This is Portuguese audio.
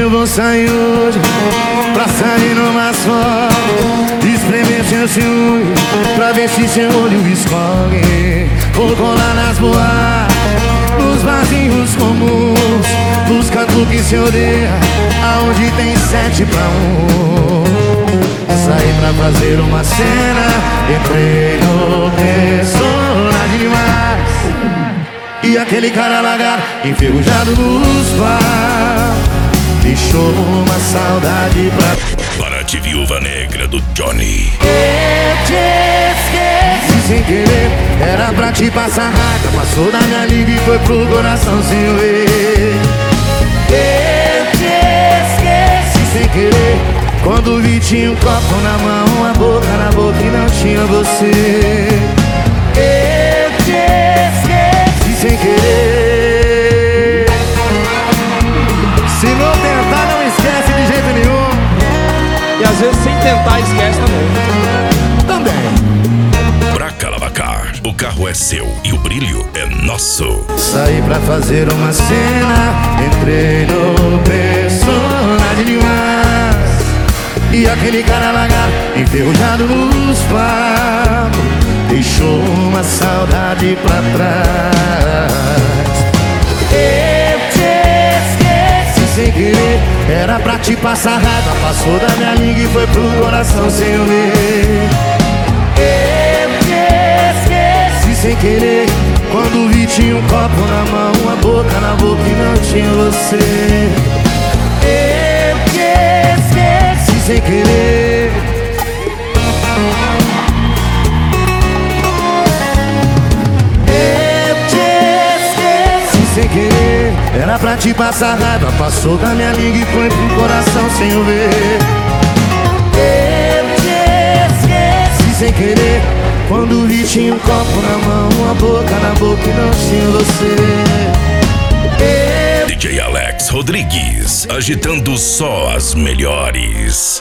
eu vou sair hoje pra sair numa só, espremer seu ciúme pra ver se seu olho escorre. Vou colar nas boates, nos barzinhos comuns, buscando o que se odeia, aonde tem 7 pra 1. Saí pra fazer uma cena, entrei no personagem demais. E aquele cara lagarto, enferrujado nos bar, deixou uma saudade Para de Viúva Negra do Johnny. Eu te esqueci sem querer, era pra te passar raiva, passou da minha liga e foi pro coração sem eu ver. Eu te esqueci sem querer, quando vi tinha um copo na mão, a boca na boca e não tinha você. Eu te esqueci sem querer. Se não tentar, não esquece de jeito nenhum. E às vezes sem tentar esquece Também. Pra Calabacar, o carro é seu e o brilho é nosso. Saí pra fazer uma cena, entrei no personagem demais. E aquele cara lagarto, enferrujado nos papos, deixou uma saudade pra trás. Eu te esqueci sem querer, era pra te passar raiva, passou da minha língua e foi pro coração sem eu ver. Eu te esqueci sem querer, quando vi tinha um copo na mão, uma boca na boca e não tinha você. Eu te esqueci sem querer. Eu te esqueci sem querer, era pra te passar raiva, passou da minha língua e foi pro coração sem eu ver. Eu te esqueci sem querer, quando vi tinha um copo na mão, uma boca na boca e não tinha você. DJ Alex Rodrigues, agitando só as melhores.